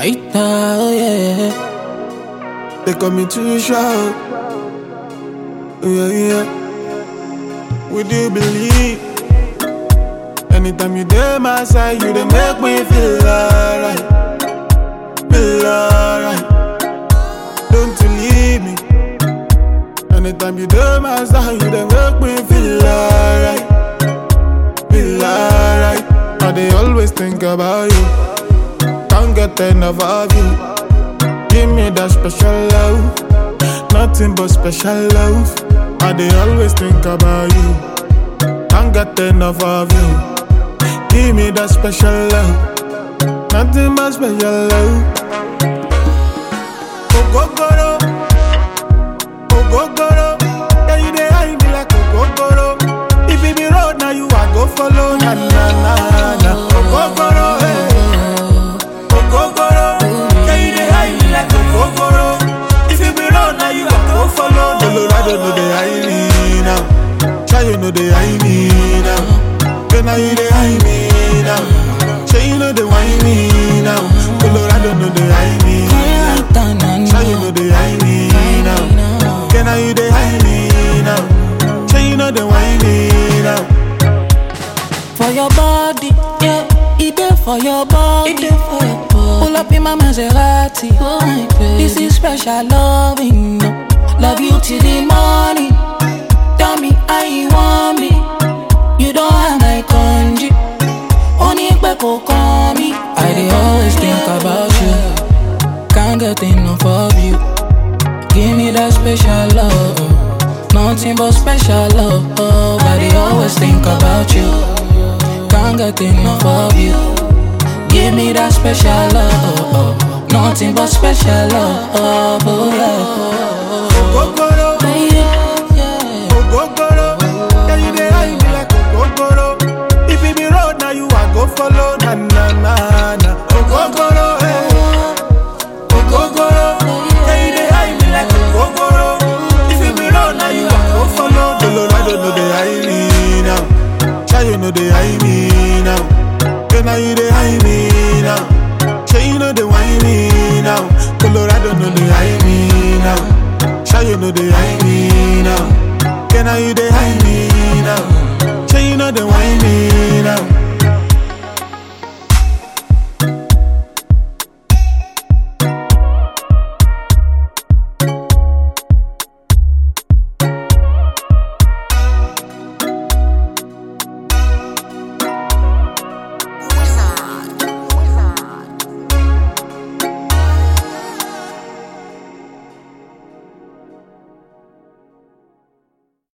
Aita, oh yeah. They call me too short. Yeah, yeah. Would you believe? Anytime you dey my side, you dey make me feel alright. Feel alright. Don't you leave me. Anytime you dey my side, you dey make me feel alright. Feel alright. I dey always think about you. Can't get enough of you. Give me that special love. Nothing but special love. I dey always think about you. Can't get enough of you. Give me that special love. Nothing but special love. Ogogoro, ogogoro. Yeah, you dey hide me like ogogoro. If it be road, now you I go follow. Na na na na. Ogogoro, hey. Ogogoro. Yeah, you dey hide me like ogogoro. If it be road, now you I go follow. Colorado no dey hide me now. Try you know they hide me now. Then now you they hide me now. Say you know they whine me now. Colorado know they hide me now. Say you know they hide me now. Then now you they hide me now. Say you know they whine me now. For your body, yeah, it there for your body. Pull up in my Maserati. This is special loving. Love you till the morning. Tell me how you want me. You don't have my congee. Only Beko call me. I dey always think about you. Can't get enough of you. Give me that special love. Nothing but special love. I dey always think about you. Can't get enough of you. Give me that special love. Nothing but special love. Oh yeah. Ogogoro, ogogoro. Yeah, you dey hide me like ogogoro. If it be road, now you I go follow. Na na na